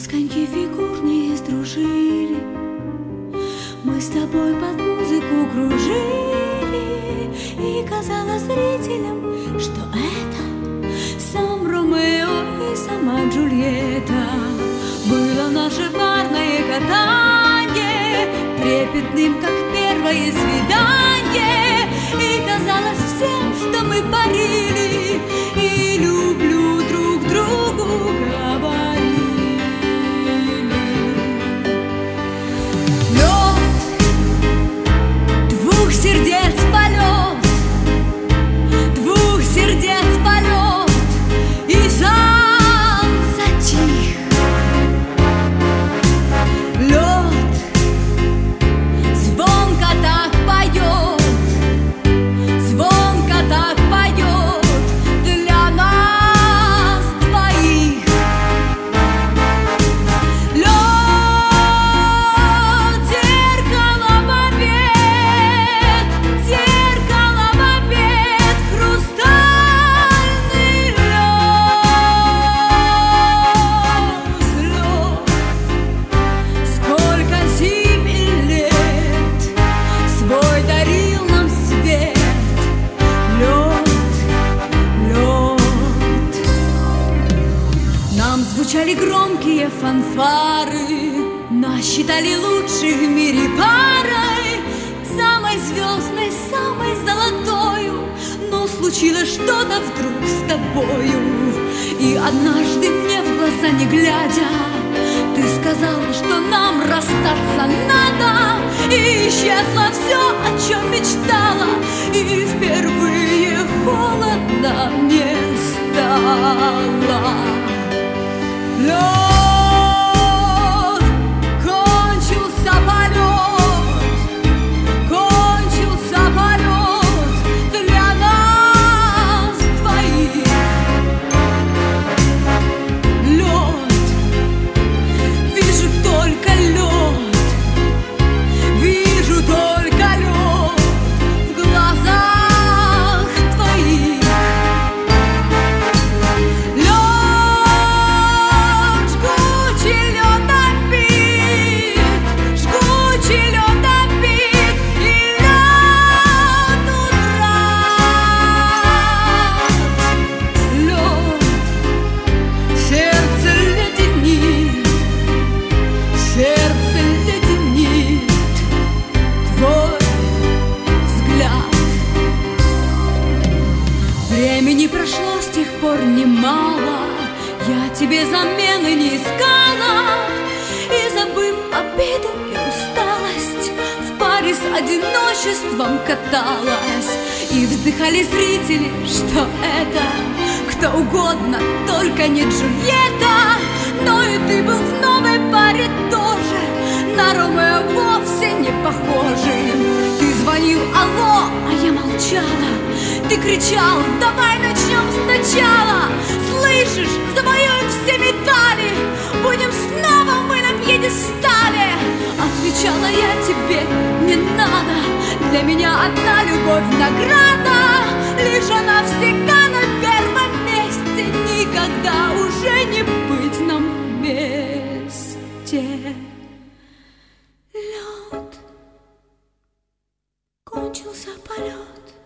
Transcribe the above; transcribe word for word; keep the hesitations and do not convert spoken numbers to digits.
нас коньки фигурные сдружили, мы с тобой под музыку кружили, и казалось зрителям, что это сам Ромео и сама Джульетта. Было наше парное катанье трепетным, как первое свидание, и казалось всем, что мы парили и люблю друг другу говорили. Лед двух сердец полет, двух сердец полет, и зал затих. Лед звонко так поет, звонко так поет для нас двоих. Лед зеркало побед, зеркало побед, хрустальный лед. Лед, сколько зим и лет свой дарил нам свет. Лед, лед. Нам звучали громкие фанфары, нас считали лучшей в мире парой, самой звездной, самой золотою. Но случилось что-то вдруг с тобою, и однажды мне в глаза не глядя, ты сказала, что нам расстаться надо, и исчезло все, о чем мечтала, и впервые холодно мне стало. Лед, кончился полет, кончился полет для нас двоих. Лед, вижу только лед, вижу только лед в глазах твоих. Лед, жгучий лед опит, жгучий лед опит, и лед утрат. Лед, сердце леденит, сердце леденит твой взгляд. Времени прошло с тех пор немало, я тебе замены не искала, и, забыв обиду и усталость, в паре с одиночеством каталась. И вздыхали зрители, что это кто угодно, только не Джульетта. Но и ты был в новой паре тоже, на Ромео вовсе не похожий. Ты звонил алло, а я молчала. Ты кричал, давай начнем сначала. Слышишь, завоюем все медали, будем снова мы на пьедестале. Отвечала я тебе, не надо, для меня одна любовь награда, лишь она всегда на первом месте, никогда уже не быть нам вместе. Лед, кончился полет,